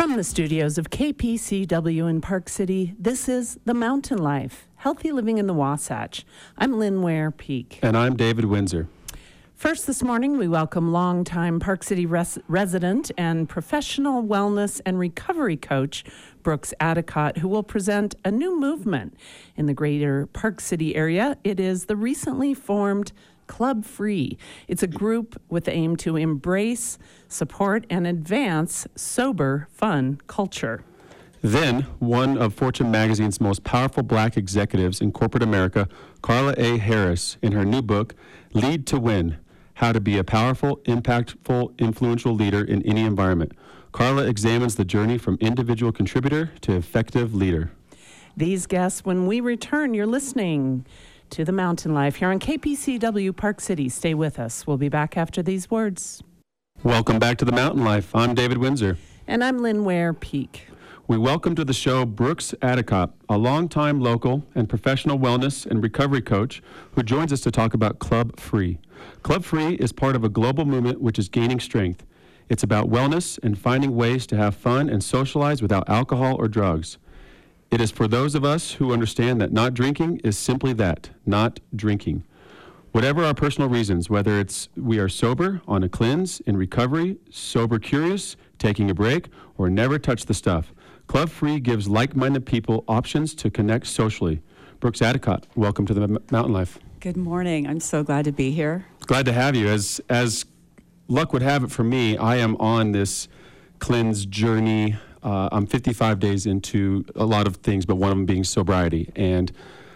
From the studios of KPCW in Park City, this is The Mountain Life, Healthy Living in the Wasatch. I'm Lynn Ware Peak. And I'm David Windsor. First this morning, we welcome longtime Park City resident and professional wellness and recovery coach, Brooks Adicott, who will present a new movement in the greater Park City area. It is the recently formed Club Free. It's a group with the aim to embrace, support, and advance sober, fun culture. Then, one of Fortune magazine's most powerful black executives in corporate America, Carla A. Harris, in her new book, Lead to Win: How to Be a Powerful, Impactful, Influential Leader in Any Environment. Carla examines the journey from individual contributor to effective leader. These guests, when we return, you're listening to The Mountain Life here on KPCW Park City. Stay with us. We'll be back after these words. Welcome back to The Mountain Life. I'm David Windsor. And I'm Lynn Ware Peak. We welcome to the show Brooks Adicott, a longtime local and professional wellness and recovery coach who joins us to talk about Club Free. Club Free is part of a global movement which is gaining strength. It's about wellness and finding ways to have fun and socialize without alcohol or drugs. It is for those of us who understand that not drinking is simply that, not drinking. Whatever our personal reasons, whether it's we are sober, on a cleanse, in recovery, sober curious, taking a break, or never touch the stuff, Club Free gives like-minded people options to connect socially. Brooks Adicott, welcome to the Mountain Life. Good morning. I'm so glad to be here. Glad to have you. As luck would have it for me, I am on this cleanse journey. I'm 55 days into a lot of things, but one of them being sobriety. And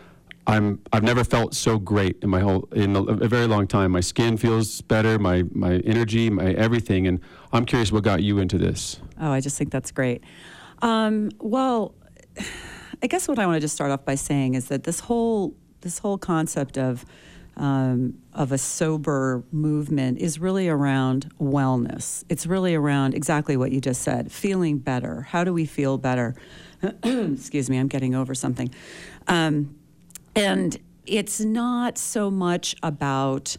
I've never felt so great in a very long time. My skin feels better, my energy, my everything. And I'm curious what got you into this. Oh, I just think that's great. Well, I guess what I want to just start off by saying is that this whole concept of a sober movement is really around wellness. It's really around exactly what you just said, feeling better. How do we feel better? Excuse me, I'm getting over something. And it's not so much about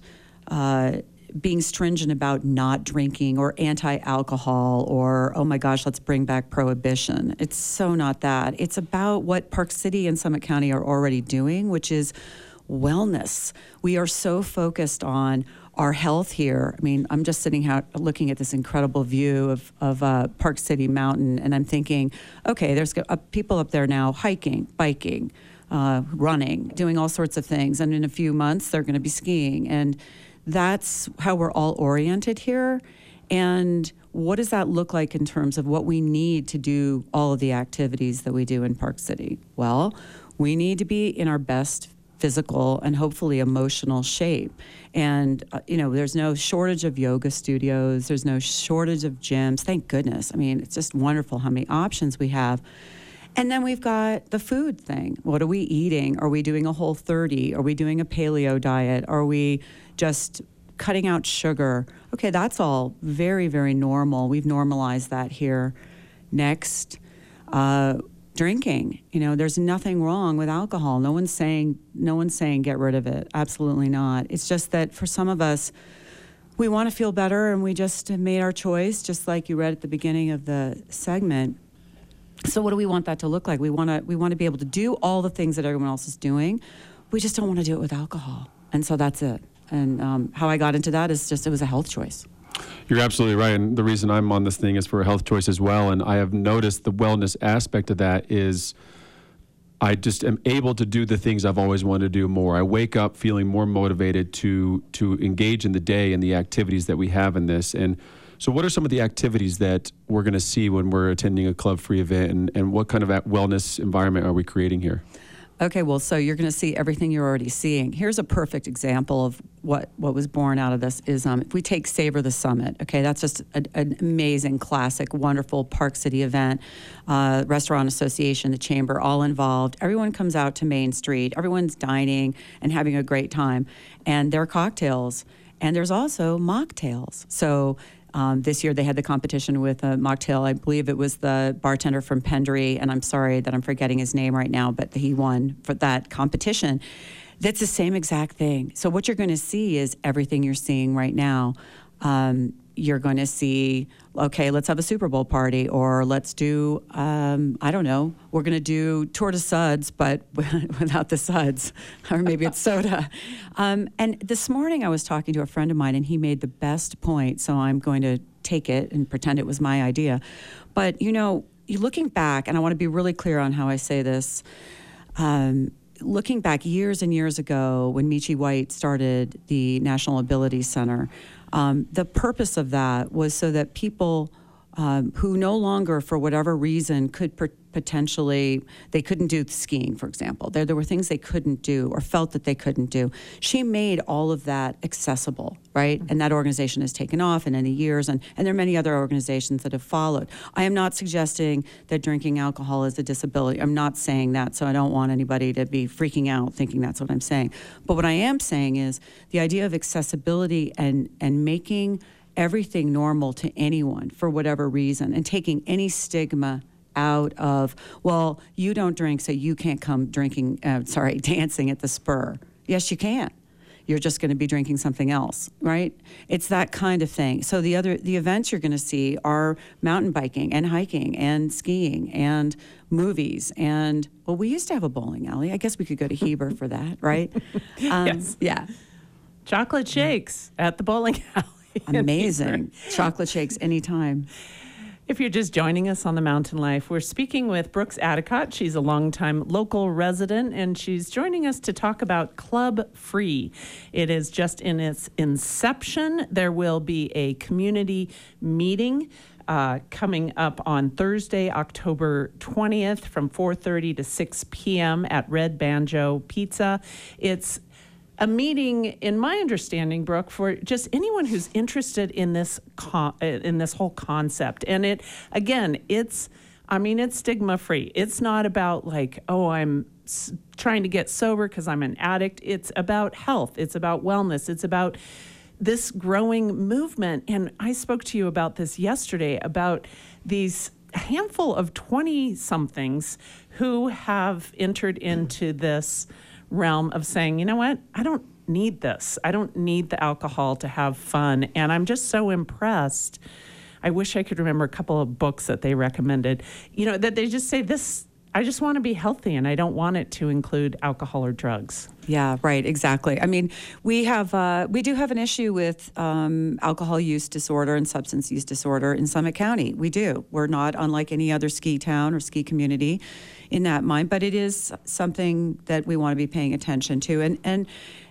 being stringent about not drinking or anti-alcohol or, oh my gosh, let's bring back prohibition. It's so not that. It's about what Park City and Summit County are already doing, which is wellness. We are so focused on our health here. I mean, I'm just sitting out looking at this incredible view of Park City Mountain, and I'm thinking, okay, there's people up there now hiking, biking, running, doing all sorts of things. And in a few months, they're going to be skiing. And that's how we're all oriented here. And what does that look like in terms of what we need to do all of the activities that we do in Park City? Well, we need to be in our best physical and hopefully emotional shape. And, there's no shortage of yoga studios. There's no shortage of gyms. Thank goodness. I mean, it's just wonderful how many options we have. And then we've got the food thing. What are we eating? Are we doing a Whole30? Are we doing a paleo diet? Are we just cutting out sugar? Okay, that's all very, very normal. We've normalized that here. Next, drinking. There's nothing wrong with alcohol. No one's saying get rid of it. Absolutely not. It's just that for some of us, we want to feel better, and we just made our choice, just like you read at the beginning of the segment. So what do we want that to look like? We want to be able to do all the things that everyone else is doing. We just don't want to do it with alcohol. And so that's it. And how I got into that is just it was a health choice. You're absolutely right. And the reason I'm on this thing is for a health choice as well. And I have noticed the wellness aspect of that is I just am able to do the things I've always wanted to do more. I wake up feeling more motivated to engage in the day and the activities that we have in this. And so what are some of the activities that we're going to see when we're attending a Club Free event, and what kind of wellness environment are we creating here? Okay, well, so you're going to see everything you're already seeing. Here's a perfect example of what was born out of this is if we take Savor the Summit, okay, that's just an amazing, classic, wonderful Park City event, Restaurant Association, the Chamber, all involved. Everyone comes out to Main Street. Everyone's dining and having a great time. And there are cocktails. And there's also mocktails. So this year they had the competition with a mocktail. I believe it was the bartender from Pendry, and I'm sorry that I'm forgetting his name right now, but he won for that competition. That's the same exact thing. So what you're going to see is everything you're seeing right now. you're going to see, okay, let's have a Super Bowl party, or let's do, I don't know, we're going to do Tour de Suds, but without the suds, or maybe it's soda. And this morning I was talking to a friend of mine, and he made the best point, so I'm going to take it and pretend it was my idea. But, looking back, and I want to be really clear on how I say this, looking back years and years ago when Michi White started the National Ability Center, the purpose of that was so that people who no longer, for whatever reason, could potentially, they couldn't do skiing, for example. There were things they couldn't do or felt that they couldn't do. She made all of that accessible, right? And that organization has taken off in any years, and there are many other organizations that have followed. I am not suggesting that drinking alcohol is a disability. I'm not saying that, so I don't want anybody to be freaking out thinking that's what I'm saying. But what I am saying is the idea of accessibility and making everything normal to anyone for whatever reason, and taking any stigma out of, well, you don't drink, so you can't come dancing at the Spur. Yes, you can. You're just going to be drinking something else, right? It's that kind of thing. So the events you're going to see are mountain biking and hiking and skiing and movies. And, well, we used to have a bowling alley. I guess we could go to Heber for that, right? Yes. Yeah. Chocolate shakes at the bowling alley. Amazing. Chocolate shakes anytime. If you're just joining us on The Mountain Life, we're speaking with Brooks Adicott. She's a longtime local resident, and she's joining us to talk about Club Free. It is just in its inception. There will be a community meeting coming up on Thursday, October 20th from 4:30 to 6 p.m. at Red Banjo Pizza. It's a meeting, in my understanding, Brooke, for just anyone who's interested in this whole concept. And it's stigma-free. It's not about like, oh, I'm trying to get sober because I'm an addict. It's about health. It's about wellness. It's about this growing movement. And I spoke to you about this yesterday, about these handful of 20-somethings who have entered into this realm of saying, you know what, I don't need this. I don't need the alcohol to have fun. And I'm just so impressed. I wish I could remember a couple of books that they recommended, that they just say this, I just want to be healthy and I don't want it to include alcohol or drugs. Yeah, right, exactly. I mean, we do have an issue with alcohol use disorder and substance use disorder in Summit County. We do. We're not unlike any other ski town or ski community in that mind, but it is something that we want to be paying attention to. And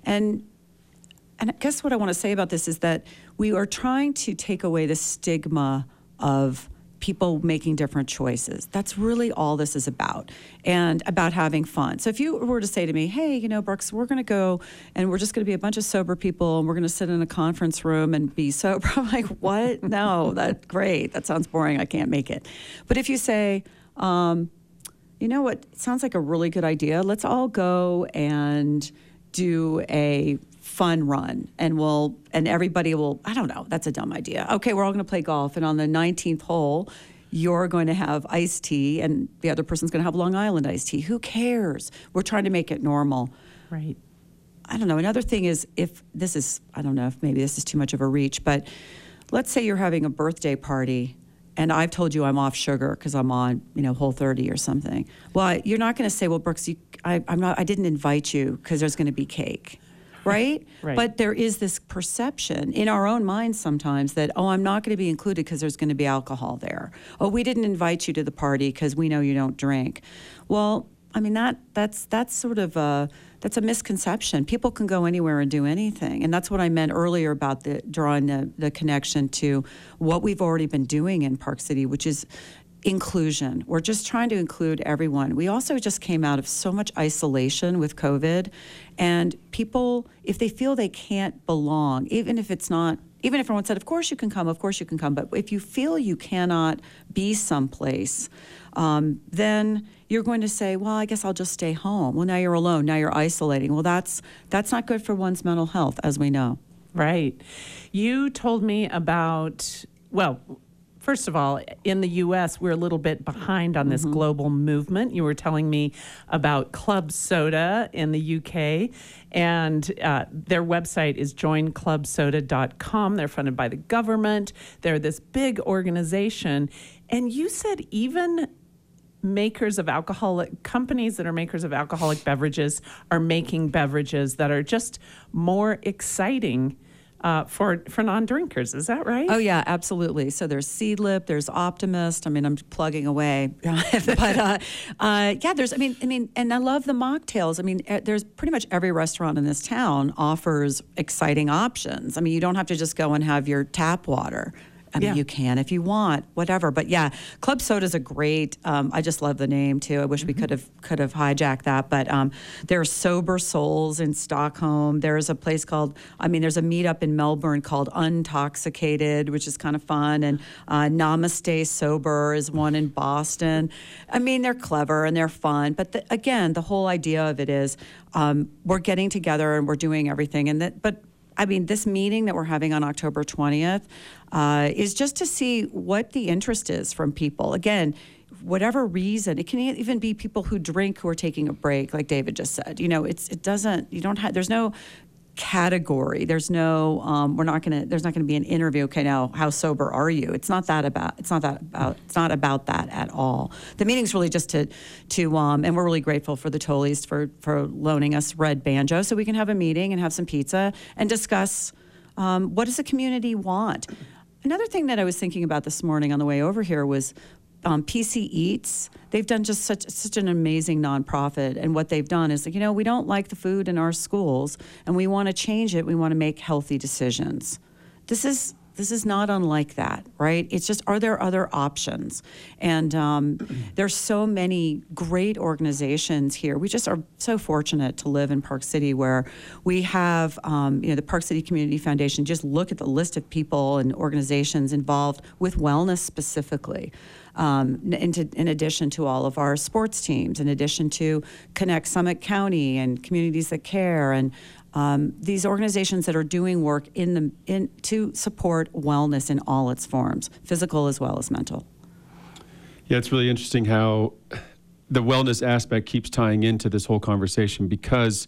I guess what I want to say about this is that we are trying to take away the stigma of people making different choices. That's really all this is about, and about having fun. So if you were to say to me, hey, Brooks, we're going to go and we're just going to be a bunch of sober people and we're going to sit in a conference room and be sober, I'm like, what? No, that's great. That sounds boring. I can't make it. But if you say, you know what, it sounds like a really good idea. Let's all go and do a fun run, and everybody will, I don't know, that's a dumb idea. Okay, we're all going to play golf, and on the 19th hole, you're going to have iced tea, and the other person's going to have Long Island iced tea. Who cares? We're trying to make it normal. Right. I don't know. Another thing is, I don't know if maybe this is too much of a reach, but let's say you're having a birthday party, and I've told you I'm off sugar because I'm on, Whole30 or something. Well, you're not going to say, well, Brooks, I didn't invite you because there's going to be cake. Right? Right. But there is this perception in our own minds sometimes that, oh, I'm not going to be included because there's going to be alcohol there. Oh, we didn't invite you to the party because we know you don't drink. Well, I mean, that's sort of that's a misconception. People can go anywhere and do anything. And that's what I meant earlier about drawing the connection to what we've already been doing in Park City, which is inclusion. We're just trying to include everyone. We also just came out of so much isolation with COVID, and people, if they feel they can't belong, even if everyone said, of course you can come, but if you feel you cannot be someplace, then you're going to say, well, I guess I'll just stay home. Well, now you're alone. Now you're isolating. Well, that's not good for one's mental health, as we know. Right. You told me about, first of all, in the U.S., we're a little bit behind on this global movement. You were telling me about Club Soda in the U.K., and their website is joinclubsoda.com. They're funded by the government. They're this big organization. And you said even companies that are makers of alcoholic beverages are making beverages that are just more exciting for non-drinkers. Is that right? Oh, yeah, absolutely. So there's Seedlip, there's Optimist. I mean, I'm plugging away. But yeah, and I love the mocktails. I mean, there's pretty much every restaurant in this town offers exciting options. I mean, you don't have to just go and have your tap water. I mean, you can if you want, whatever. But yeah, Club Soda is a great. I just love the name too. I wish we could have hijacked that. But there are Sober Souls in Stockholm. There's a place called. There's a meetup in Melbourne called Untoxicated, which is kind of fun. And Namaste Sober is one in Boston. I mean, they're clever and they're fun. But again, the whole idea of it is we're getting together and we're doing everything. This meeting that we're having on October 20th is just to see what the interest is from people. Again, whatever reason, it can even be people who drink who are taking a break, like David just said. You know, there's no category. There's no, there's not going to be an interview. Okay, now how sober are you? It's not about that at all. The meeting's really just to and we're really grateful for the Tolleys for loaning us Red Banjo so we can have a meeting and have some pizza and discuss what does the community want. Another thing that I was thinking about this morning on the way over here was PC Eats. They've done just such an amazing nonprofit, and what they've done is, we don't like the food in our schools, and we want to change it. We want to make healthy decisions. This is not unlike that, right? It's just, are there other options? And there's so many great organizations here. We just are so fortunate to live in Park City, where we have, the Park City Community Foundation. Just look at the list of people and organizations involved with wellness specifically. In addition to all of our sports teams, in addition to Connect Summit County and Communities That Care, and these organizations that are doing work to support wellness in all its forms, physical as well as mental. Yeah, it's really interesting how the wellness aspect keeps tying into this whole conversation, because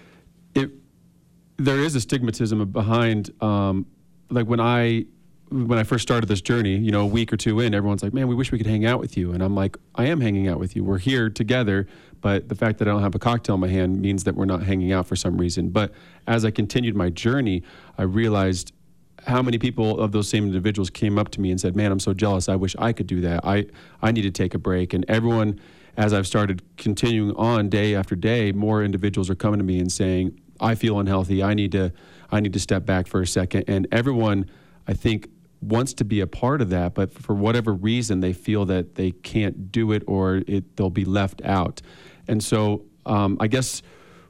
there is a stigmatism behind, like when I first started this journey, a week or two in, everyone's like, man, we wish we could hang out with you. And I'm like, I am hanging out with you. We're here together, but the fact that I don't have a cocktail in my hand means that we're not hanging out for some reason. But as I continued my journey, I realized how many people of those same individuals came up to me and said, man, I'm so jealous. I wish I could do that. I need to take a break. And everyone, as I've started continuing on day after day, more individuals are coming to me and saying, I feel unhealthy. I need to step back for a second. And everyone, I think, wants to be a part of that, but for whatever reason, they feel that they can't do it, or they'll be left out. And so I guess,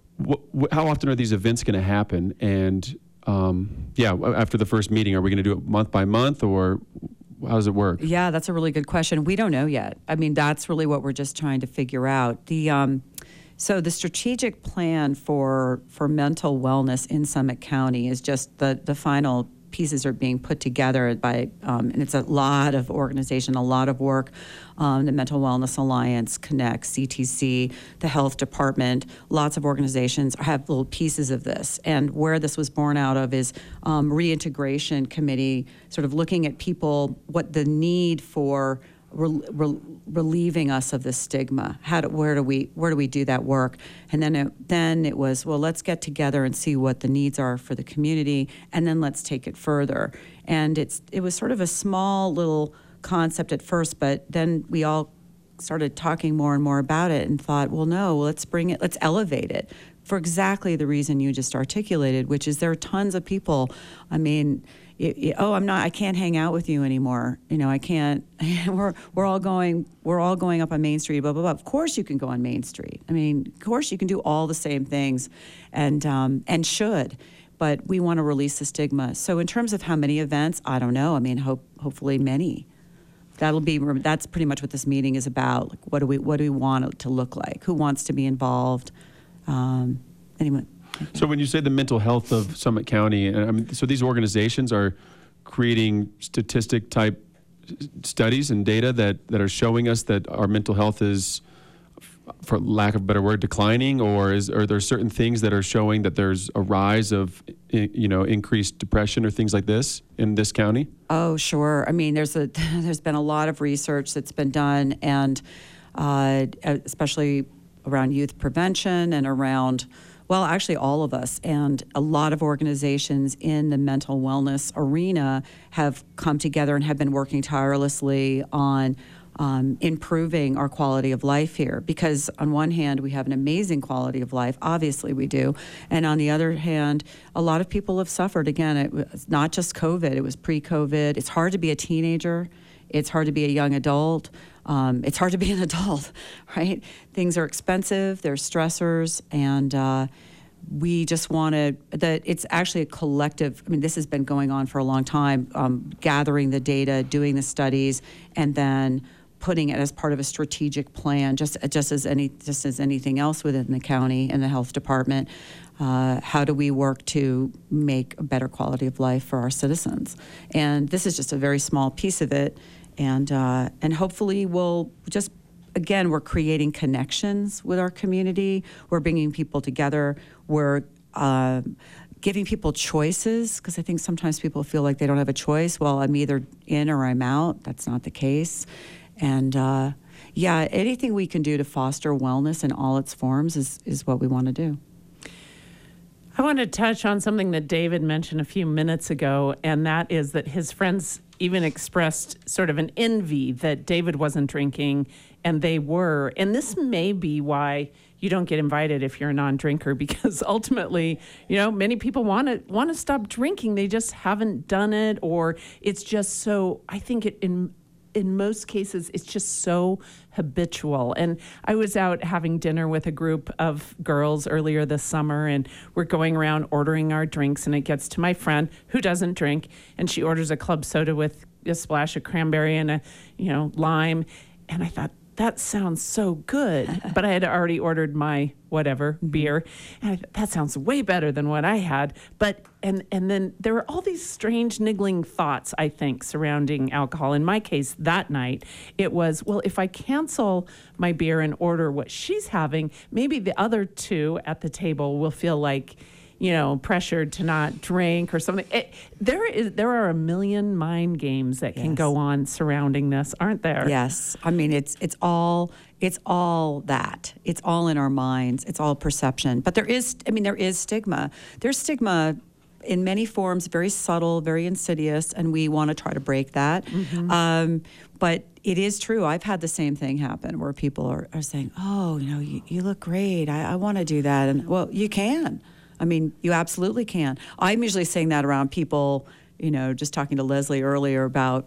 how often are these events going to happen? And after the first meeting, are we going to do it month by month, or how does it work? Yeah, that's a really good question. We don't know yet. I mean, that's really what we're just trying to figure out. So the strategic plan for mental wellness in Summit County is just the final pieces are being put together by, and it's a lot of organization, a lot of work. The Mental Wellness Alliance, Connect, CTC, the Health Department, lots of organizations have little pieces of this. And where this was born out of is reintegration committee, sort of looking at people, what the need for relieving us of this stigma. Where do we do that work? And then it was, well, let's get together and see what the needs are for the community, and then let's take it further. And it was sort of a small little concept at first, but then we all started talking more and more about it and thought, well, no, let's elevate it for exactly the reason you just articulated, which is there are tons of people. I mean, I can't hang out with you anymore. I can't. We're all going up on Main Street. Blah blah blah. Of course you can go on Main Street. I mean, of course you can do all the same things, and should. But we want to release the stigma. So in terms of how many events, I don't know. I mean, hopefully many. That's pretty much what this meeting is about. Like, what do we want it to look like? Who wants to be involved? Anyone. So when you say the mental health of Summit County, so these organizations are creating statistic type studies and data that are showing us that our mental health is, for lack of a better word, declining, or are there certain things that are showing that there's a rise of, increased depression or things like this in this county? Oh, sure. I mean, there's been a lot of research that's been done, and especially around youth prevention and around, well, actually all of us, and a lot of organizations in the mental wellness arena have come together and have been working tirelessly on improving our quality of life here. Because on one hand, we have an amazing quality of life, obviously we do, and on the other hand, a lot of people have suffered. Again, it was not just COVID, it was pre-COVID. It's hard to be a teenager. It's hard to be a young adult. It's hard to be an adult, right? Things are expensive, there's stressors, and we just wanted that it's actually a collective. I mean, this has been going on for a long time, gathering the data, doing the studies, and then putting it as part of a strategic plan, just as anything else within the county and the health department. How do we work to make a better quality of life for our citizens? And this is just a very small piece of it. And hopefully we'll just, again, we're creating connections with our community. We're bringing people together. We're giving people choices, because I think sometimes people feel like they don't have a choice. Well, I'm either in or I'm out. That's not the case. And anything we can do to foster wellness in all its forms is what we want to do. I want to touch on something that David mentioned a few minutes ago, and that is that his friends even expressed sort of an envy that David wasn't drinking and they were. And this may be why you don't get invited if you're a non-drinker, because ultimately, many people want to stop drinking. They just haven't done it, or it's just so, I think in most cases, it's just so habitual. And I was out having dinner with a group of girls earlier this summer, and we're going around ordering our drinks, and it gets to my friend who doesn't drink, and she orders a club soda with a splash of cranberry and a, lime. And I thought, that sounds so good. But I had already ordered my whatever beer, and I thought, that sounds way better than what I had. But and then there were all these strange niggling thoughts, I think, surrounding alcohol. In my case, that night, it was, well, if I cancel my beer and order what she's having, maybe the other two at the table will feel like, pressured to not drink or something. There are a million mind games that can go on surrounding this, aren't there? Yes. I mean, it's all that. It's all in our minds. It's all perception. But there is stigma. There's stigma in many forms, very subtle, very insidious, and we want to try to break that. Mm-hmm. But it is true. I've had the same thing happen where people are saying, oh, you look great. I want to do that. And, well, you can. I mean, you absolutely can. I'm usually saying that around people, just talking to Leslie earlier about,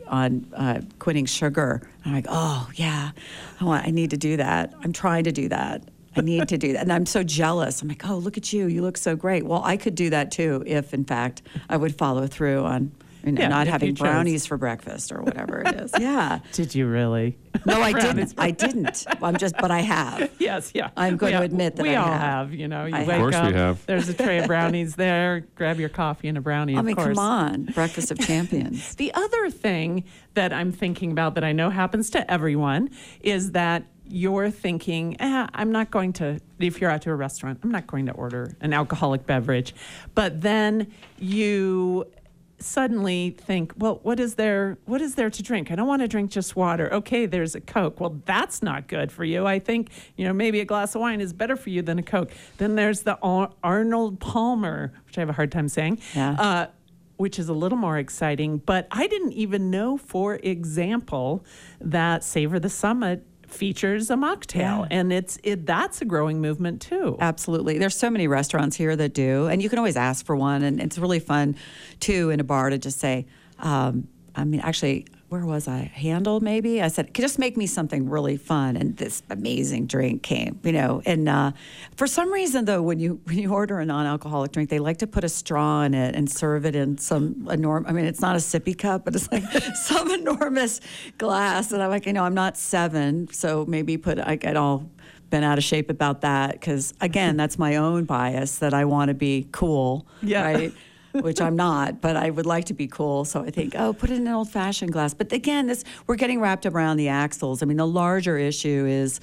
on quitting sugar. I'm like, oh, yeah, I need to do that. I'm trying to do that. I need to do that. And I'm so jealous. I'm like, oh, look at you. You look so great. Well, I could do that too if, in fact, I would follow through on not having brownies for breakfast or whatever it is. Yeah. Did you really? No, I didn't. I didn't. But I have. Yes, yeah. I'm going to admit that we I all have. You wake of course up, we have. There's a tray of brownies there. Grab your coffee and a brownie, of course. Come on. Breakfast of champions. The other thing that I'm thinking about that I know happens to everyone is that you're thinking, I'm not going to, if you're out to a restaurant, I'm not going to order an alcoholic beverage. But then you suddenly think, well, what is there to drink? I don't want to drink just water. Okay, there's a Coke. Well, that's not good for you. I think, maybe a glass of wine is better for you than a Coke. Then there's the Arnold Palmer, which I have a hard time saying, which is a little more exciting. But I didn't even know, for example, that Savor the Summit features a mocktail, and that's a growing movement too. Absolutely. There's so many restaurants here that do, and you can always ask for one, and it's really fun too in a bar to just say, actually, where was I? Handle, maybe? I said, just make me something really fun, and this amazing drink came, and for some reason, though, when you order a non-alcoholic drink, they like to put a straw in it and serve it in some enormous, it's not a sippy cup, but it's like some enormous glass, and I'm like, I'm not 7, so maybe I get all been out of shape about that, because, again, that's my own bias, that I want to be cool, right? which I'm not, but I would like to be cool. So I think, oh, put it in an old-fashioned glass. But again, we're getting wrapped up around the axles. I mean, the larger issue is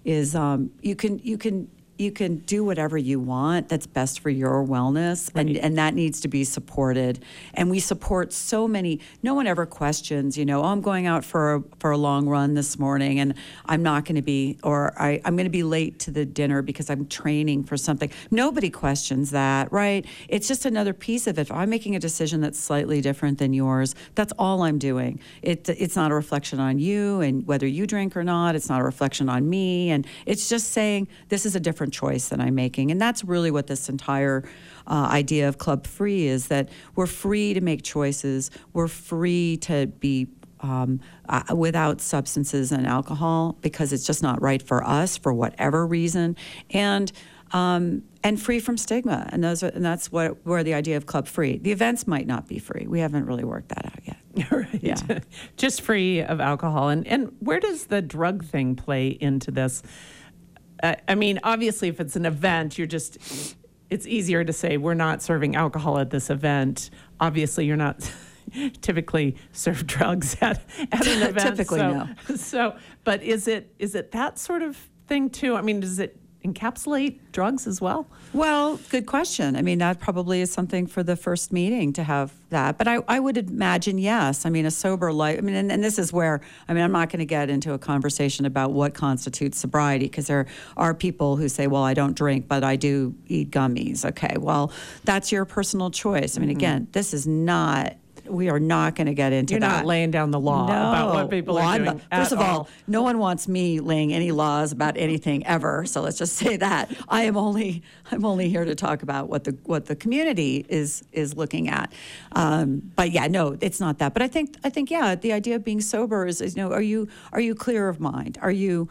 you can do whatever you want that's best for your wellness, and that needs to be supported. And we support so many. No one ever questions, oh, I'm going out for a long run this morning, and I'm not going to be, or I'm going to be late to the dinner because I'm training for something. Nobody questions that, right? It's just another piece of it. If I'm making a decision that's slightly different than yours, that's all I'm doing. It's not a reflection on you and whether you drink or not. It's not a reflection on me, and it's just saying this is a different choice that I'm making. And that's really what this entire idea of Club Free is, that we're free to make choices. We're free to be without substances and alcohol because it's just not right for us for whatever reason. And free from stigma. And that's where the idea of Club Free. The events might not be free. We haven't really worked that out yet. Right. Yeah. Just free of alcohol. And where does the drug thing play into this? I mean, obviously, if it's an event, it's easier to say we're not serving alcohol at this event. Obviously, you're not typically serve drugs at an event. Typically, no. But is it that sort of thing too? I mean, does it encapsulate drugs as well? Well, good question. I mean, that probably is something for the first meeting to have that. But I would imagine, yes. I mean, a sober life. I mean, and this is where, I'm not going to get into a conversation about what constitutes sobriety, because there are people who say, well, I don't drink, but I do eat gummies. Okay, well, that's your personal choice. I mean, again, this is not... We are not going to get into You're that. You're not laying down the law about what people are doing. First of all, no one wants me laying any laws about anything ever. So let's just say that I'm only here to talk about what the community is looking at. But yeah, no, it's not that. But I think yeah, the idea of being sober is are you clear of mind? Are you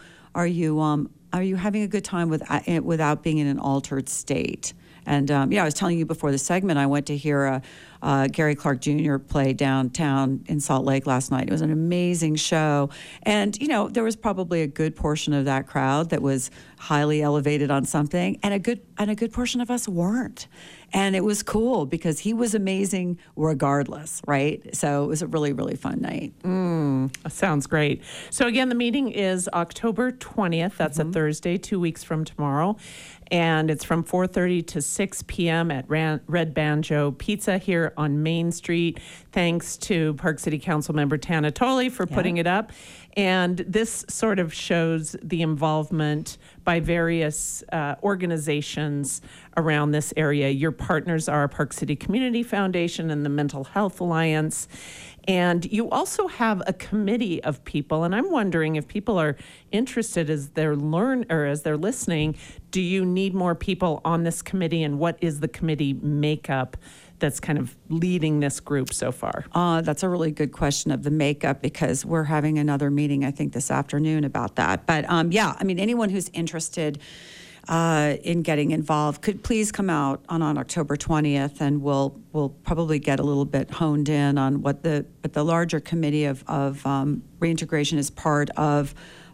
having a good time without being in an altered state? And I was telling you before the segment, I went to hear Gary Clark Jr. play downtown in Salt Lake last night. It was an amazing show. And, there was probably a good portion of that crowd that was highly elevated on something, and a good portion of us weren't. And it was cool because he was amazing regardless, right? So it was a really, really fun night. Sounds great. So again, the meeting is October 20th. That's a Thursday, 2 weeks from tomorrow. And it's from 4:30 to 6 p.m. at Red Banjo Pizza here on Main Street. Thanks to Park City Council member Tana Tolley for putting it up. And this sort of shows the involvement by various organizations around this area. Your partners are Park City Community Foundation and the Mental Health Alliance. And you also have a committee of people, and I'm wondering if people are interested as they're listening, do you need more people on this committee, and what is the committee makeup that's kind of leading this group so far? That's a really good question of the makeup, because we're having another meeting, I think, this afternoon about that. But anyone who's interested in getting involved could please come out on October 20th, and we'll probably get a little bit honed in on what the larger committee of reintegration is part of.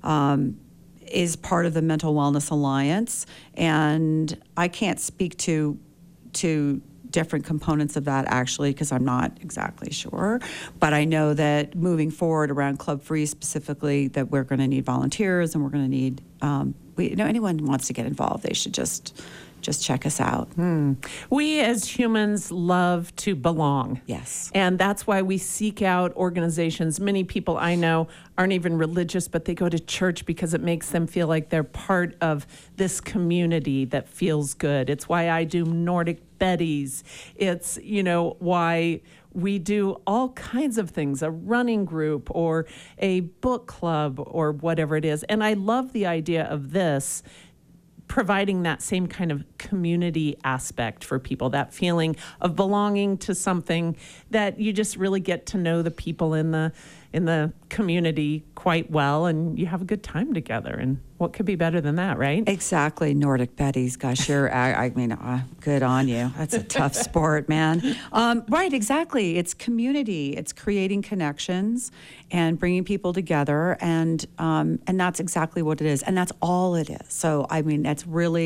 Is part of the Mental Wellness Alliance, and I can't speak to different components of that actually, because I'm not exactly sure. But I know that moving forward around Club Free specifically, that we're going to need volunteers, and we're going to need anyone who wants to get involved, they should just check us out. We as humans love to belong. Yes. And that's why we seek out organizations. Many people I know aren't even religious, but they go to church because it makes them feel like they're part of this community that feels good. It's why I do Nordic Betties. It's, why we do all kinds of things, a running group or a book club or whatever it is. And I love the idea of this, providing that same kind of community aspect for people, that feeling of belonging to something that you just really get to know the people in the community quite well, and you have a good time together. And what could be better than that, right? Exactly. Nordic Betties. Gosh, good on you. That's a tough sport, man. Right, exactly. It's community. It's creating connections and bringing people together, and that's exactly what it is. And that's all it is. So, that's really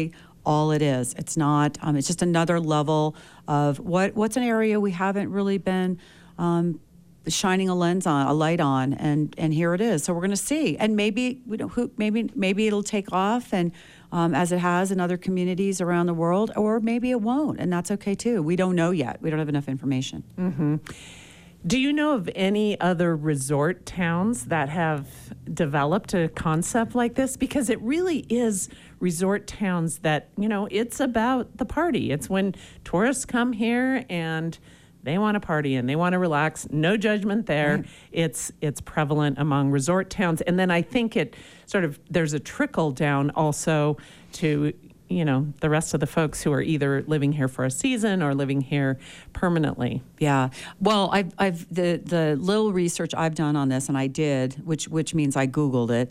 all it is. It's not. It's just another level of what's an area we haven't really been shining a light on, and here it is. So we're going to see, and maybe maybe it'll take off, and as it has in other communities around the world, or maybe it won't, and that's okay too. We don't know yet. We don't have enough information. Mm-hmm. Do you know of any other resort towns that have developed a concept like this? Because it really is resort towns that, it's about the party. It's when tourists come here and they want to party and they want to relax. No judgment there. Right. It's prevalent among resort towns. And then I think there's a trickle down also to the rest of the folks who are either living here for a season or living here permanently. Yeah. Well, I've the little research I've done on this, and I did, which means I Googled it.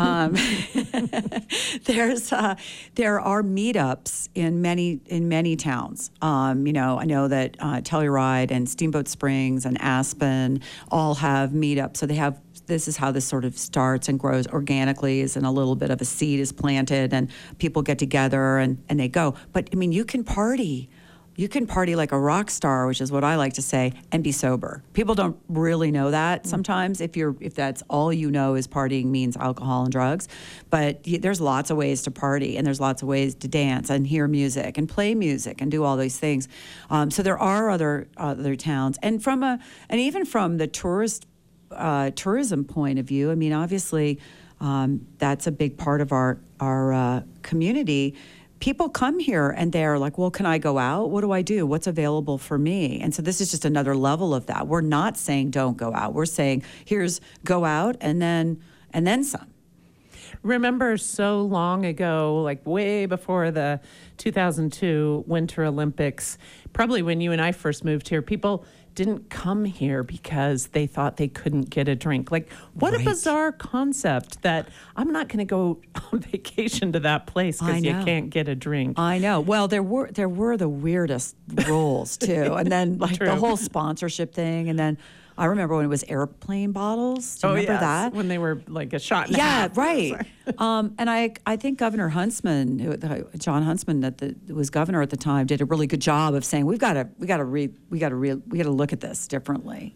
There are meetups in many towns. I know that Telluride and Steamboat Springs and Aspen all have meetups. So they have. This is how this sort of starts and grows organically, is and a little bit of a seed is planted and people get together and they go. But I mean, you can party like a rock star, which is what I like to say, and be sober. People don't really know that sometimes if that's all you know is partying means alcohol and drugs. But there's lots of ways to party, and there's lots of ways to dance and hear music and play music and do all these things. So there are other towns, and even from the tourism point of view, I mean, obviously, that's a big part of our community. People come here and they're like, well, can I go out? What do I do? What's available for me? And so this is just another level of that. We're not saying don't go out. We're saying here's go out and then some. Remember so long ago, like way before the 2002 Winter Olympics, probably when you and I first moved here, people didn't come here because they thought they couldn't get a drink. Like, what a bizarre concept that I'm not going to go on vacation to that place because you can't get a drink. I know. Well, there were the weirdest rules too, and then like True. The whole sponsorship thing, and then I remember when it was airplane bottles. Do you remember that? When they were like a shot and a half. Yeah, right. And I think Governor Huntsman, John Huntsman, that was governor at the time, did a really good job of saying we got to look at this differently.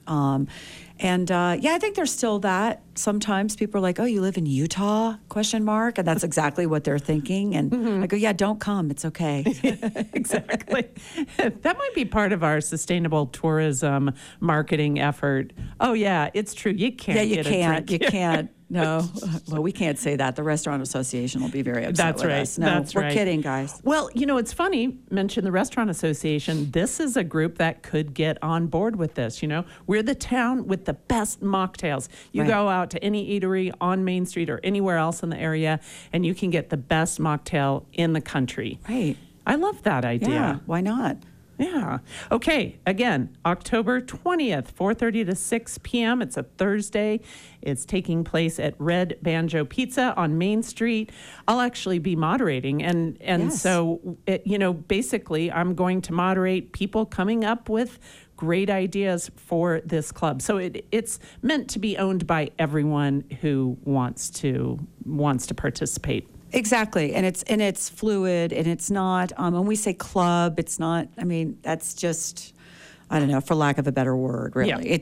I think there's still that. Sometimes people are like, "Oh, you live in Utah?" ? And that's exactly what they're thinking. And I go, "Yeah, don't come. It's okay." Exactly. That might be part of our sustainable tourism marketing effort. Oh yeah, it's true. You can't. Yeah, you get can't. A drink. You can't. No. Well, we can't say that. The Restaurant Association will be very upset with us. No, we're kidding, guys. Well, it's funny, mention the Restaurant Association. This is a group that could get on board with this, We're the town with the best mocktails. You go out to any eatery on Main Street or anywhere else in the area, and you can get the best mocktail in the country. Right. I love that idea. Yeah, why not? Yeah. Okay. Again, October 20th, 4:30 to 6 p.m. It's a Thursday. It's taking place at Red Banjo Pizza on Main Street. I'll actually be moderating. And Yes. So, basically, I'm going to moderate people coming up with great ideas for this club. So it's meant to be owned by everyone who wants to participate. Exactly, and it's fluid, and it's not. When we say club, it's not. I mean, that's just, I don't know, for lack of a better word, really. Yeah.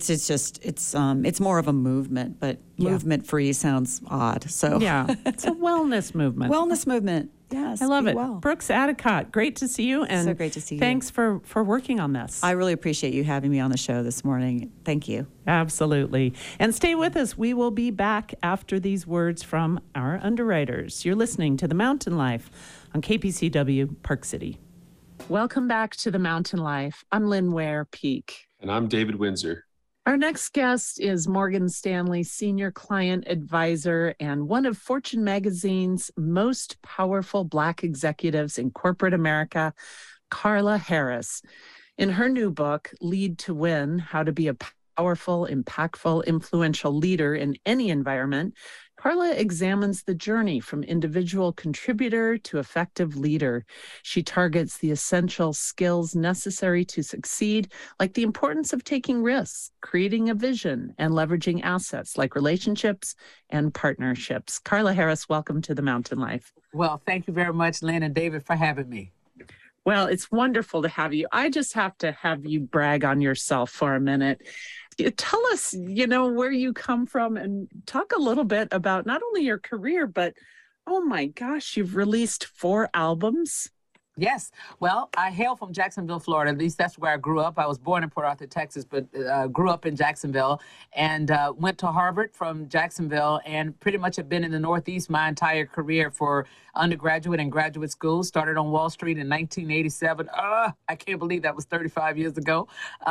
It's more of a movement, but movement free sounds odd. So Yeah, it's a wellness movement. Wellness movement. Yes, I love be it. well. Brooks Adicott, great to see you. And So great to see you. Thanks for working on this. I really appreciate you having me on the show this morning. Thank you. Absolutely. And stay with us. We will be back after these words from our underwriters. You're listening to The Mountain Life on KPCW Park City. Welcome back to The Mountain Life. I'm Lynn Ware Peak. And I'm David Windsor. Our next guest is Morgan Stanley Senior Client Advisor and one of Fortune Magazine's most powerful Black executives in corporate America, Carla Harris. In her new book, Lead to Win: How to Be a Powerful, Impactful, Influential Leader in Any Environment, Carla examines the journey from individual contributor to effective leader. She targets the essential skills necessary to succeed, like the importance of taking risks, creating a vision, and leveraging assets like relationships and partnerships. Carla Harris, welcome to the Mountain Life. Well, thank you very much, Lynn and David, for having me. Well, it's wonderful to have you. I just have to have you brag on yourself for a minute. Tell us, where you come from and talk a little bit about not only your career, but oh my gosh, you've released 4 albums. Yes. Well, I hail from Jacksonville, Florida. At least that's where I grew up. I was born in Port Arthur, Texas, but grew up in Jacksonville and went to Harvard from Jacksonville and pretty much have been in the Northeast my entire career for undergraduate and graduate school. Started on Wall Street in 1987. I can't believe that was 35 years ago.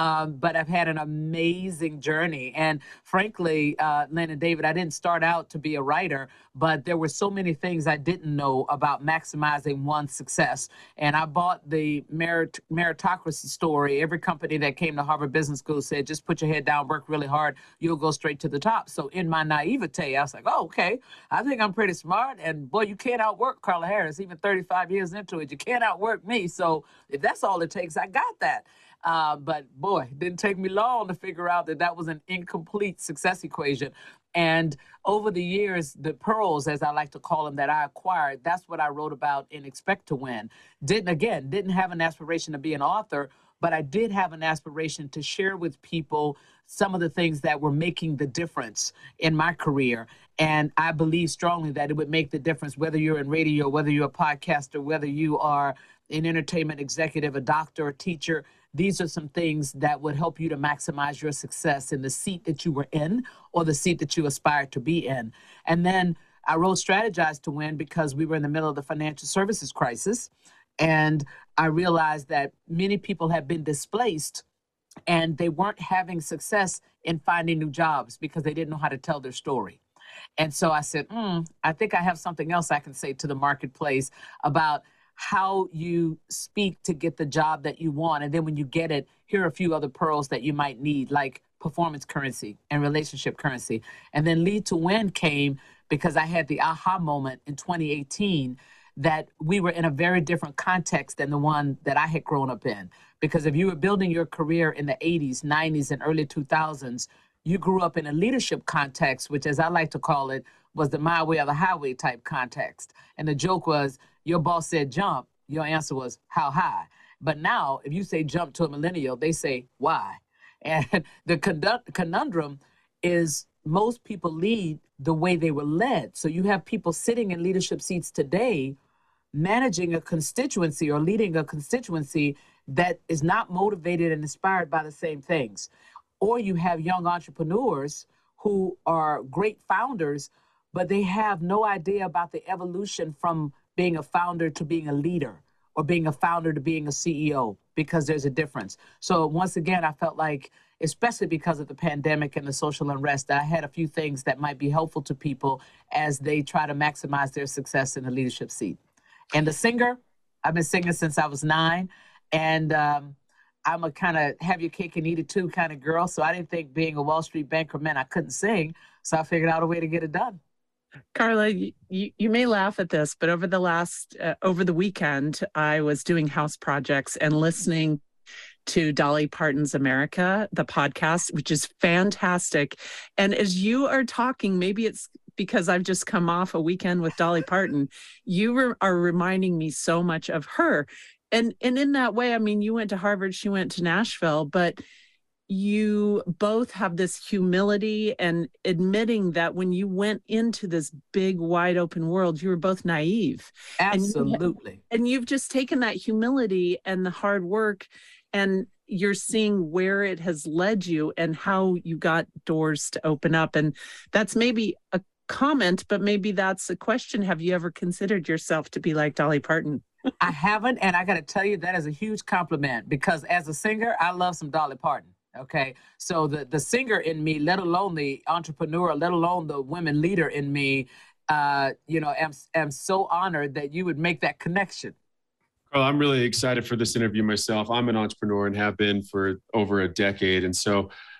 But I've had an amazing journey. And frankly, Lynn and David, I didn't start out to be a writer, but there were so many things I didn't know about maximizing one's success. And I bought the meritocracy story. Every company that came to Harvard Business School said, just put your head down, work really hard, you'll go straight to the top. So in my naivete, I was like, oh, okay, I think I'm pretty smart. And boy, you can't outwork Carla Harris, even 35 years into it. You can't outwork me. So if that's all it takes, I got that. But boy, it didn't take me long to figure out that that was an incomplete success equation. And over the years, the pearls, as I like to call them, that I acquired, that's what I wrote about in Expect to Win. Didn't have an aspiration to be an author, but I did have an aspiration to share with people some of the things that were making the difference in my career. And I believe strongly that it would make the difference, whether you're in radio, whether you're a podcaster, whether you are an entertainment executive, a doctor, a teacher. These are some things that would help you to maximize your success in the seat that you were in or the seat that you aspire to be in. And then I wrote Strategize to Win because we were in the middle of the financial services crisis. And I realized that many people have been displaced and they weren't having success in finding new jobs because they didn't know how to tell their story. And so I said, I think I have something else I can say to the marketplace about how you speak to get the job that you want. And then when you get it, here are a few other pearls that you might need, like performance currency and relationship currency. And then Lead to Win came because I had the aha moment in 2018 that we were in a very different context than the one that I had grown up in. Because if you were building your career in the 80s, 90s, and early 2000s, you grew up in a leadership context, which, as I like to call it, was the my way or the highway type context. And the joke was, your boss said jump, your answer was how high. But now, if you say jump to a millennial, they say why. And the conundrum is most people lead the way they were led. So you have people sitting in leadership seats today managing a constituency or leading a constituency that is not motivated and inspired by the same things. Or you have young entrepreneurs who are great founders, but they have no idea about the evolution from being a founder to being a leader or being a founder to being a CEO, because there's a difference. So once again, I felt like, especially because of the pandemic and the social unrest, that I had a few things that might be helpful to people as they try to maximize their success in the leadership seat. And the singer, I've been singing since I was 9, and I'm a kind of have your cake and eat it too kind of girl. So I didn't think being a Wall Street banker meant I couldn't sing. So I figured out a way to get it done. Carla, you may laugh at this, but over the weekend, I was doing house projects and listening to Dolly Parton's America, the podcast, which is fantastic. And as you are talking, maybe it's because I've just come off a weekend with Dolly Parton, you are reminding me so much of her. And in that way, I mean, you went to Harvard, she went to Nashville, but you both have this humility and admitting that when you went into this big, wide open world, you were both naive. Absolutely. And you've just taken that humility and the hard work, and you're seeing where it has led you and how you got doors to open up. And that's maybe a comment, but maybe that's a question. Have you ever considered yourself to be like Dolly Parton? I haven't, and I got to tell you, that is a huge compliment, because as a singer, I love some Dolly Parton. Okay, so the singer in me, let alone the entrepreneur, let alone the women leader in me, am so honored that you would make that connection. Carl, I'm really excited for this interview myself. I'm an entrepreneur and have been for over a decade. And so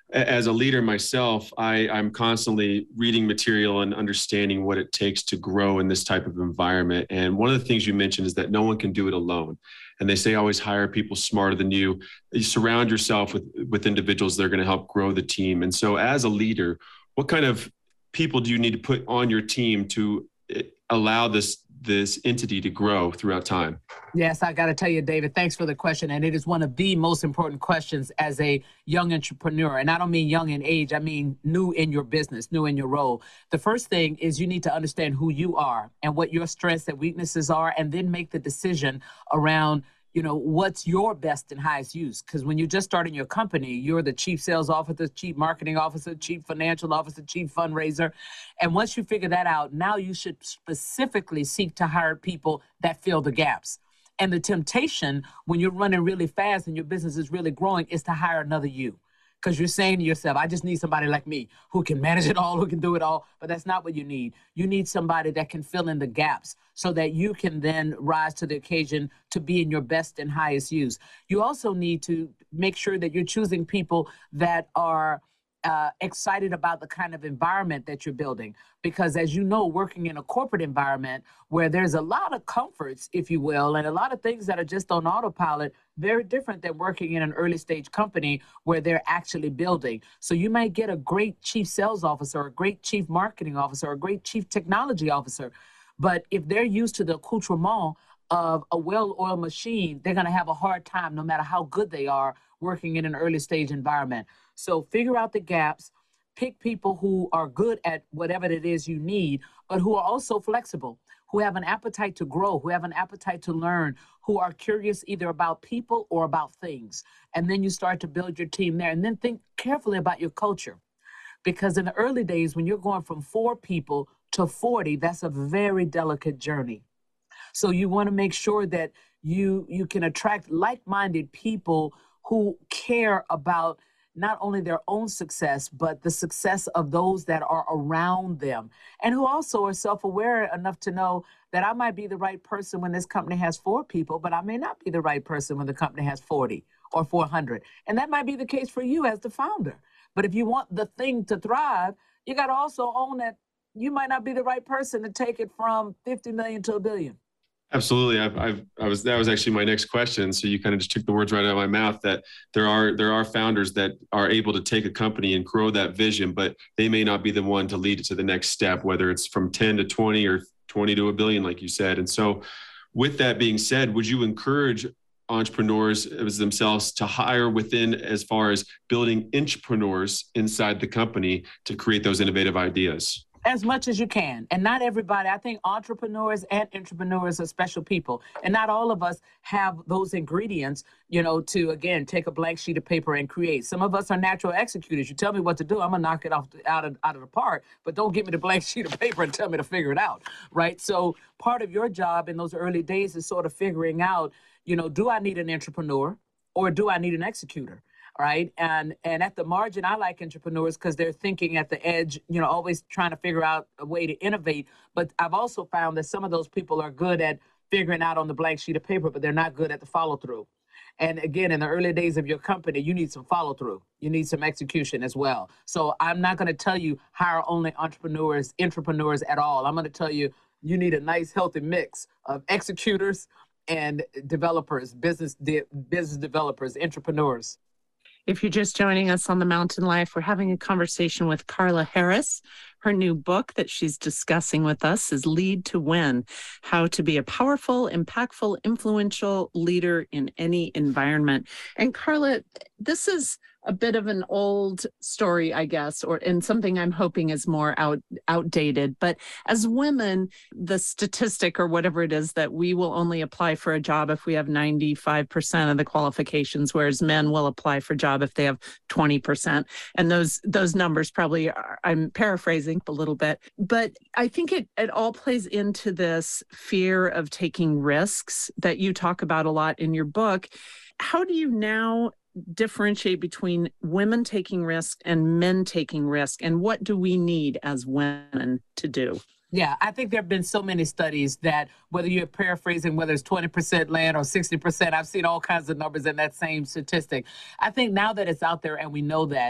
as a leader myself, I'm constantly reading material and understanding what it takes to grow in this type of environment. And one of the things you mentioned is that no one can do it alone. And they say always hire people smarter than you. You surround yourself with individuals that are going to help grow the team. And so as a leader, what kind of people do you need to put on your team to allow this entity to grow throughout time? Yes, I got to tell you, David, thanks for the question. And it is one of the most important questions as a young entrepreneur. And I don't mean young in age, I mean new in your business, new in your role. The first thing is you need to understand who you are and what your strengths and weaknesses are, and then make the decision around what's your best and highest use. Because when you're just starting your company, you're the chief sales officer, chief marketing officer, chief financial officer, chief fundraiser. And once you figure that out, now you should specifically seek to hire people that fill the gaps. And the temptation when you're running really fast and your business is really growing is to hire another you. Because you're saying to yourself, I just need somebody like me who can manage it all, who can do it all. But that's not what you need. You need somebody that can fill in the gaps so that you can then rise to the occasion to be in your best and highest use. You also need to make sure that you're choosing people that are excited about the kind of environment that you're building. Because as you know, working in a corporate environment where there's a lot of comforts, if you will, and a lot of things that are just on autopilot, very different than working in an early stage company where they're actually building. So you might get a great chief sales officer, a great chief marketing officer, a great chief technology officer. But if they're used to the accoutrement of a well-oiled machine, they're going to have a hard time no matter how good they are working in an early stage environment. So figure out the gaps, pick people who are good at whatever it is you need, but who are also flexible, who have an appetite to grow, who have an appetite to learn, who are curious either about people or about things. And then you start to build your team there. And then think carefully about your culture. Because in the early days, when you're going from 4 people to 40, that's a very delicate journey. So you want to make sure that you can attract like-minded people who care about not only their own success, but the success of those that are around them, and who also are self-aware enough to know that I might be the right person when this company has 4 people, but I may not be the right person when the company has 40 or 400. And that might be the case for you as the founder. But if you want the thing to thrive, you got to also own that you might not be the right person to take it from 50 million to $1 billion. Absolutely. That was actually my next question. So you kind of just took the words right out of my mouth, that there are founders that are able to take a company and grow that vision, but they may not be the one to lead it to the next step, whether it's from 10 to 20 or 20 to $1 billion, like you said. And so with that being said, would you encourage entrepreneurs themselves to hire within, as far as building entrepreneurs inside the company to create those innovative ideas? As much as you can. And not everybody, I think entrepreneurs and entrepreneurs are special people. And not all of us have those ingredients, to, again, take a blank sheet of paper and create. Some of us are natural executors. You tell me what to do, I'm going to knock it out of the park, but don't give me the blank sheet of paper and tell me to figure it out, right? So part of your job in those early days is sort of figuring out, do I need an entrepreneur or do I need an executor? Right. And at the margin, I like entrepreneurs because they're thinking at the edge, always trying to figure out a way to innovate. But I've also found that some of those people are good at figuring out on the blank sheet of paper, but they're not good at the follow through. And again, in the early days of your company, you need some follow through. You need some execution as well. So I'm not going to tell you hire only entrepreneurs at all. I'm going to tell you need a nice, healthy mix of executors and developers, business developers, entrepreneurs. If you're just joining us on The Mountain Life, we're having a conversation with Carla Harris. Her new book that she's discussing with us is Lead to Win: How to Be a Powerful, Impactful, Influential Leader in Any Environment. And Carla, this is a bit of an old story, I guess, and something I'm hoping is more outdated. But as women, the statistic or whatever it is that we will only apply for a job if we have 95% of the qualifications, whereas men will apply for a job if they have 20%. And those numbers probably are, I'm paraphrasing a little bit, but I think it all plays into this fear of taking risks that you talk about a lot in your book. How do you now differentiate between women taking risk and men taking risk, and what do we need as women to do? Yeah, I think there have been so many studies that whether you're paraphrasing, whether it's 20% land or 60%, I've seen all kinds of numbers in that same statistic. I think now that it's out there and we know that,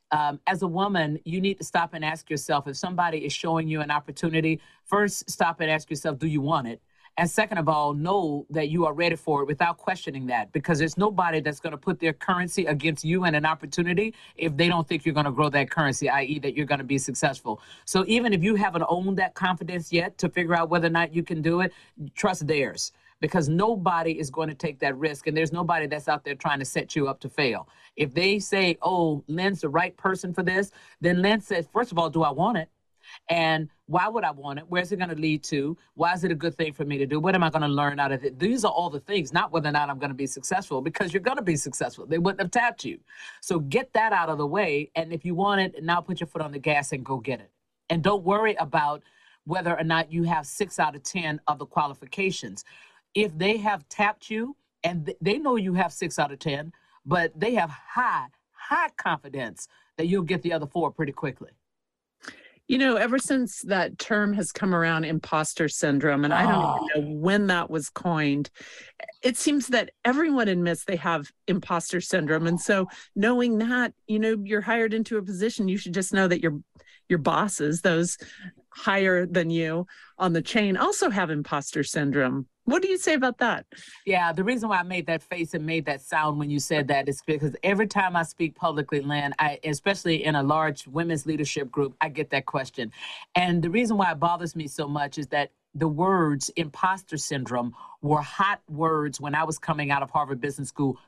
As a woman, you need to stop and ask yourself, if somebody is showing you an opportunity, first stop and ask yourself, do you want it? And second of all, know that you are ready for it without questioning that, because there's nobody that's going to put their currency against you and an opportunity if they don't think you're going to grow that currency, i.e. that you're going to be successful. So even if you haven't owned that confidence yet to figure out whether or not you can do it, trust theirs, because nobody is going to take that risk, and there's nobody that's out there trying to set you up to fail. If they say, oh, Lynn's the right person for this, then Lynn says, first of all, do I want it? And why would I want it? Where's it going to lead to? Why is it a good thing for me to do? What am I going to learn out of it? These are all the things, not whether or not I'm going to be successful, because you're going to be successful. They wouldn't have tapped you. So get that out of the way. And if you want it, now put your foot on the gas and go get it. And don't worry about whether or not you have 6 out of 10 of the qualifications. If they have tapped you and they know you have 6 out of 10, but they have high confidence that you'll get the other 4 pretty quickly. You know, ever since that term has come around, imposter syndrome, and I don't even know when that was coined, it seems that everyone admits they have imposter syndrome. And so knowing that, you know, you're hired into a position, you should just know that your bosses, those higher than you on the chain, also have imposter syndrome. What do you say about that? Yeah, the reason why I made that face and made that sound when you said that is because every time I speak publicly, Lynn, especially in a large women's leadership group, I get that question. And the reason why it bothers me so much is that the words imposter syndrome were hot words when I was coming out of Harvard Business School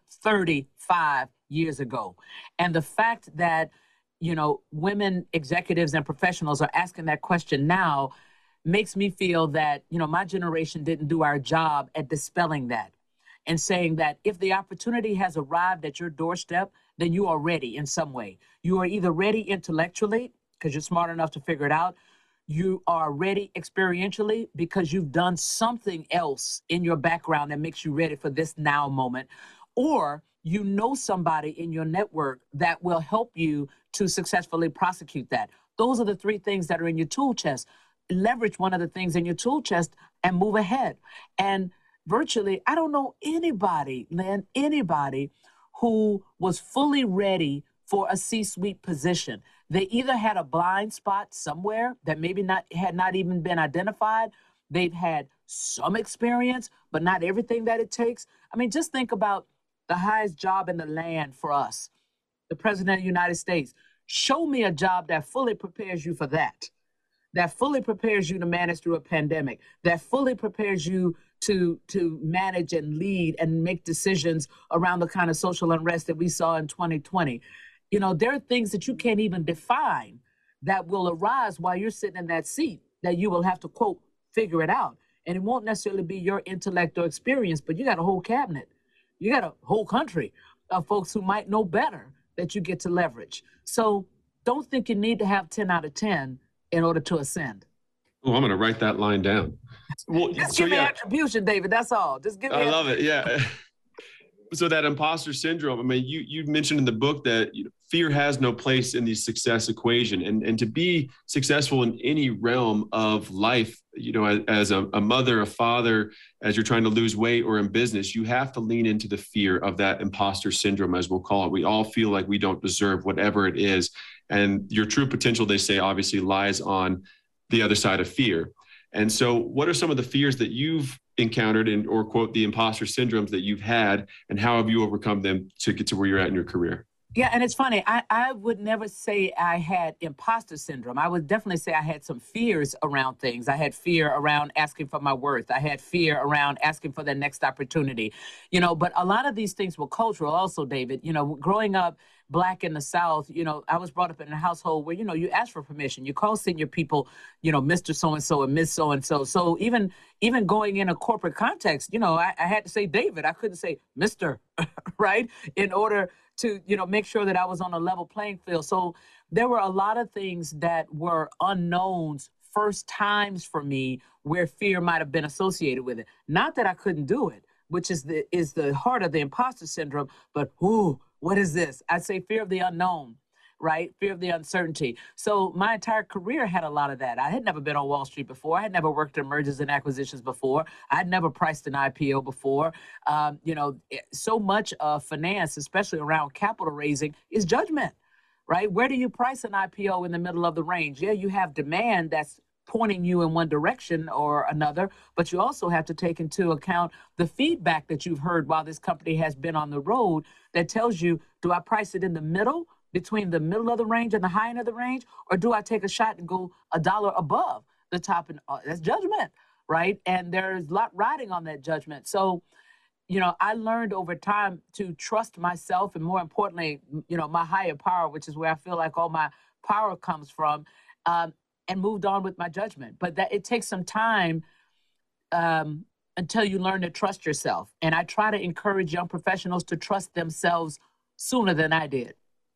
35 years ago. And the fact that, you know, women executives and professionals are asking that question now makes me feel that, you know, my generation didn't do our job at dispelling that and saying that if the opportunity has arrived at your doorstep, then you are ready in some way. You are either ready intellectually because you're smart enough to figure it out. You are ready experientially because you've done something else in your background that makes you ready for this now moment. Or you know somebody in your network that will help you to successfully prosecute that. Those are the 3 things that are in your tool chest. Leverage one of the things in your tool chest and move ahead. And virtually, I don't know anybody, Lynn, anybody who was fully ready for a C-suite position. They either had a blind spot somewhere that maybe had not even been identified. They've had some experience, but not everything that it takes. I mean, just think about the highest job in the land for us, the President of the United States. Show me a job that fully prepares you for that fully prepares you to manage through a pandemic, that fully prepares you to manage and lead and make decisions around the kind of social unrest that we saw in 2020. You know, there are things that you can't even define that will arise while you're sitting in that seat that you will have to, quote, figure it out. And it won't necessarily be your intellect or experience, but you got a whole cabinet. You got a whole country of folks who might know better that you get to leverage. So don't think you need to have 10 out of 10 in order to ascend. Oh, I'm going to write that line down. Well, just give me attribution, David. That's all. Just give me. I love it. Yeah. So that imposter syndrome, I mean, you mentioned in the book that fear has no place in the success equation. And to be successful in any realm of life, you know, as a mother, a father, as you're trying to lose weight or in business, you have to lean into the fear of that imposter syndrome, as we'll call it. We all feel like we don't deserve whatever it is. And your true potential, they say, obviously lies on the other side of fear. And so what are some of the fears that you've encountered or quote, the imposter syndromes that you've had, and how have you overcome them to get to where you're at in your career? Yeah, and it's funny. I would never say I had imposter syndrome. I would definitely say I had some fears around things. I had fear around asking for my worth. I had fear around asking for the next opportunity. You know, but a lot of these things were cultural also, David. You know, growing up Black in the South, you know, I was brought up in a household where, you know, you ask for permission. You call senior people, you know, Mr. So-and-so and Miss So-and-so. So even going in a corporate context, you know, I had to say David. I couldn't say Mr., right? In order to, you know, make sure that I was on a level playing field. So there were a lot of things that were unknowns, first times for me, where fear might have been associated with it. Not that I couldn't do it, which is the heart of the imposter syndrome, but what is this? I'd say fear of the unknown, right? Fear of the uncertainty. So my entire career had a lot of that. I had never been on Wall Street before. I had never worked in mergers and acquisitions before. I'd never priced an IPO before. You know, so much of finance, especially around capital raising, is judgment, right? Where do you price an IPO in the middle of the range? Yeah, you have demand that's pointing you in one direction or another, but you also have to take into account the feedback that you've heard while this company has been on the road that tells you, do I price it in the middle, between the middle of the range and the high end of the range, or do I take a shot and go $1 above the top? And that's judgment, right? And there's a lot riding on that judgment. So, I learned over time to trust myself, and more importantly, my higher power, which is where I feel like all my power comes from, and moved on with my judgment. But that it takes some time until you learn to trust yourself. And I try to encourage young professionals to trust themselves sooner than I did.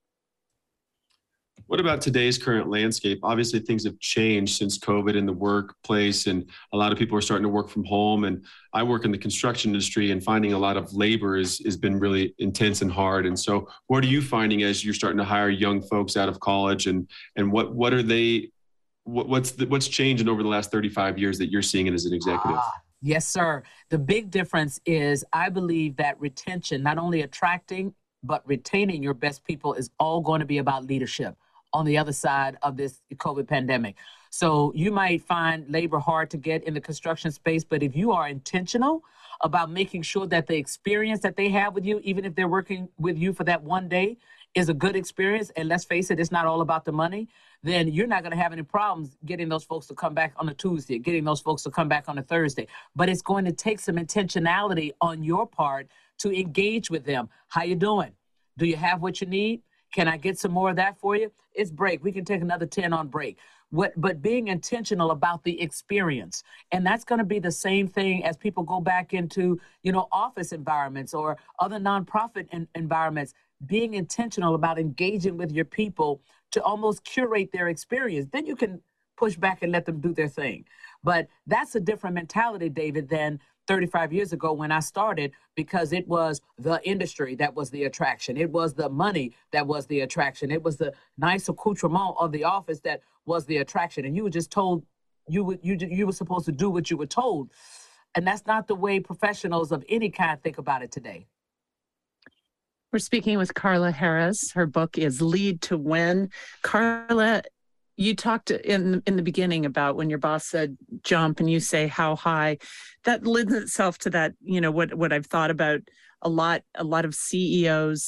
What about today's current landscape? Obviously, things have changed since COVID in the workplace, and a lot of people are starting to work from home. And I work in the construction industry, and finding a lot of labor has been really intense and hard. And so, what are you finding as you're starting to hire young folks out of college, and what are they? What's changed over the last 35 years that you're seeing it as an executive? Yes, sir. The big difference is I believe that retention, not only attracting, but retaining your best people, is all going to be about leadership on the other side of this COVID pandemic. So you might find labor hard to get in the construction space, but if you are intentional about making sure that the experience that they have with you, even if they're working with you for that one day, is a good experience, and let's face it, it's not all about the money, then you're not going to have any problems getting those folks to come back on a Tuesday, getting those folks to come back on a Thursday. But it's going to take some intentionality on your part to engage with them. How you doing? Do you have what you need? Can I get some more of that for you? It's break. We can take another 10 on break. But being intentional about the experience. And that's going to be the same thing as people go back into, office environments or other nonprofit environments. Being intentional about engaging with your people to almost curate their experience. Then you can push back and let them do their thing. But that's a different mentality, David, than 35 years ago when I started, because it was the industry that was the attraction. It was the money that was the attraction. It was the nice accoutrement of the office that was the attraction. And you were just told you were supposed to do what you were told. And that's not the way professionals of any kind think about it today. We're speaking with Carla Harris. Her book is Lead to Win. Carla, you talked in the beginning about when your boss said jump and you say how high. That lends itself to that, what I've thought about a lot of CEOs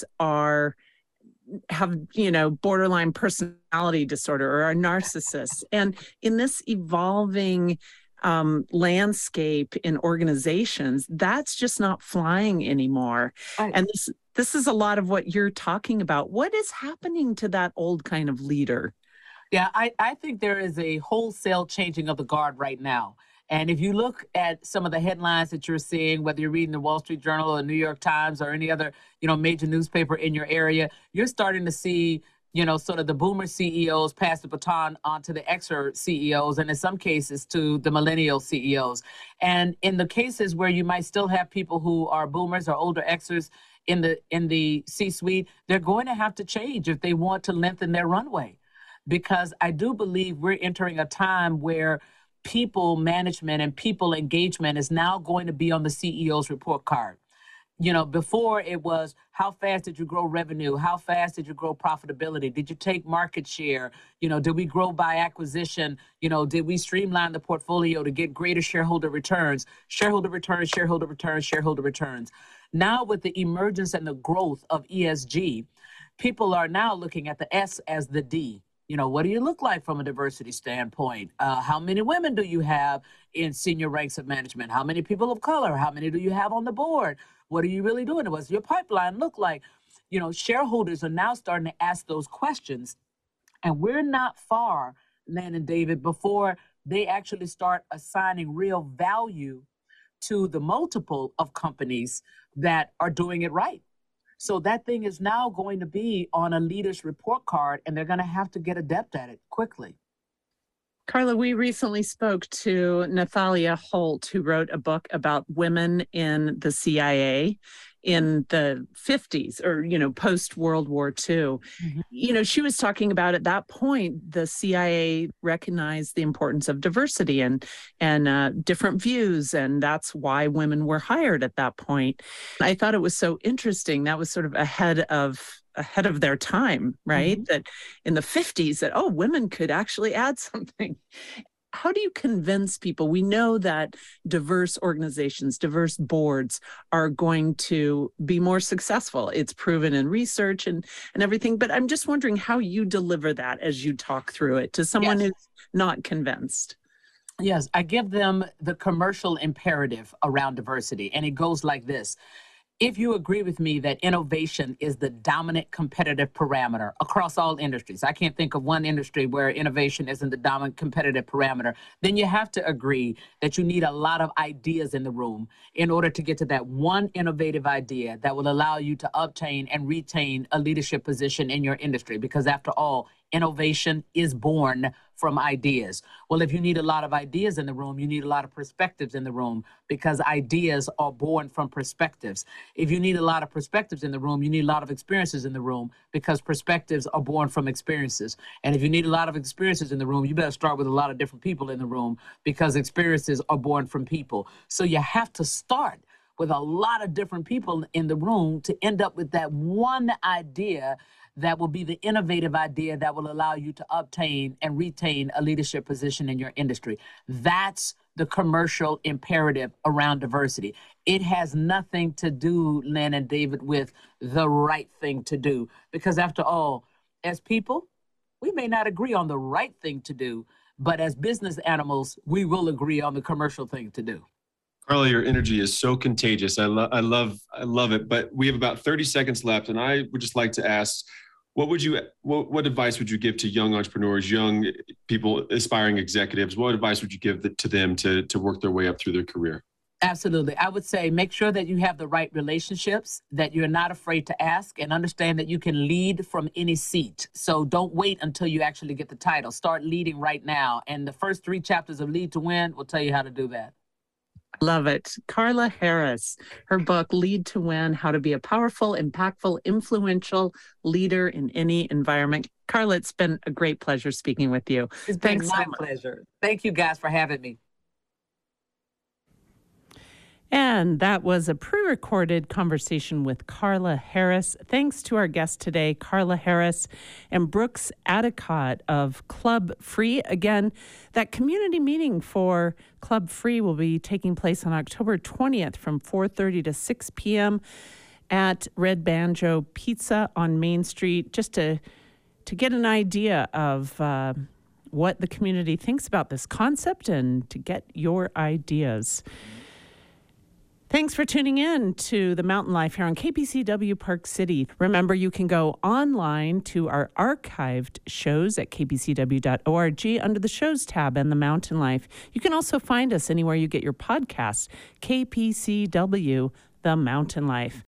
have borderline personality disorder or are narcissists. And in this evolving landscape in organizations, that's just not flying anymore. Right. And this is a lot of what you're talking about. What is happening to that old kind of leader? Yeah, I think there is a wholesale changing of the guard right now. And if you look at some of the headlines that you're seeing, whether you're reading the Wall Street Journal or New York Times or any other, major newspaper in your area, you're starting to see, sort of the boomer CEOs pass the baton on to the Xer CEOs, and in some cases to the millennial CEOs. And in the cases where you might still have people who are boomers or older Xers in the C-suite, they're going to have to change if they want to lengthen their runway. Because I do believe we're entering a time where people management and people engagement is now going to be on the CEO's report card. Before it was, how fast did you grow revenue? How fast did you grow profitability? Did you take market share? Did we grow by acquisition? Did we streamline the portfolio to get greater shareholder returns? Shareholder returns, shareholder returns, shareholder returns. Now with the emergence and the growth of ESG, people are now looking at the S as the D. What do you look like from a diversity standpoint? How many women do you have in senior ranks of management? How many people of color? How many do you have on the board? What are you really doing? What's your pipeline look like? Shareholders are now starting to ask those questions. And we're not far, Nan and David, before they actually start assigning real value to the multiple of companies that are doing it right. So that thing is now going to be on a leader's report card, and they're going to have to get adept at it quickly. Carla, we recently spoke to Nathalia Holt, who wrote a book about women in the CIA. in the 50s or, post World War II. She was talking about at that point, the CIA recognized the importance of diversity and different views. And that's why women were hired at that point. I thought it was so interesting. That was sort of ahead of their time, right? That in the 50s that, women could actually add something. How do you convince people? We know that diverse organizations, diverse boards are going to be more successful. It's proven in research and everything. But I'm just wondering how you deliver that as you talk through it to someone who's not convinced. Yes, I give them the commercial imperative around diversity, and it goes like this. If you agree with me that innovation is the dominant competitive parameter across all industries, I can't think of one industry where innovation isn't the dominant competitive parameter, then you have to agree that you need a lot of ideas in the room in order to get to that one innovative idea that will allow you to obtain and retain a leadership position in your industry. Because after all, innovation is born from ideas. Well, if you need a lot of ideas in the room, you need a lot of perspectives in the room because ideas are born from perspectives. If you need a lot of perspectives in the room, you need a lot of experiences in the room because perspectives are born from experiences. And if you need a lot of experiences in the room, you better start with a lot of different people in the room because experiences are born from people. So you have to start with a lot of different people in the room to end up with that one idea that will be the innovative idea that will allow you to obtain and retain a leadership position in your industry. That's the commercial imperative around diversity. It has nothing to do, Lynn and David, with the right thing to do. Because after all, as people, we may not agree on the right thing to do, but as business animals, we will agree on the commercial thing to do. Carla, your energy is so contagious. I love it. But we have about 30 seconds left, and I would just like to ask, what advice would you give to young entrepreneurs, young people, aspiring executives? What advice would you give to them to work their way up through their career? Absolutely. I would say make sure that you have the right relationships, that you're not afraid to ask, and understand that you can lead from any seat. So don't wait until you actually get the title. Start leading right now. And the first 3 chapters of Lead to Win will tell you how to do that. Love it. Carla Harris, her book, Lead to Win, How to Be a Powerful, Impactful, Influential Leader in Any Environment. Carla, it's been a great pleasure speaking with you. It's been my pleasure. Thank you guys for having me. And that was a pre-recorded conversation with Carla Harris. Thanks to our guest today, Carla Harris and Brooks Adicott of Club Free. Again, that community meeting for Club Free will be taking place on October 20th from 4:30 to 6 p.m. at Red Banjo Pizza on Main Street, just to get an idea of what the community thinks about this concept and to get your ideas. Thanks for tuning in to The Mountain Life here on KPCW Park City. Remember, you can go online to our archived shows at kpcw.org under the Shows tab and The Mountain Life. You can also find us anywhere you get your podcasts, KPCW, The Mountain Life.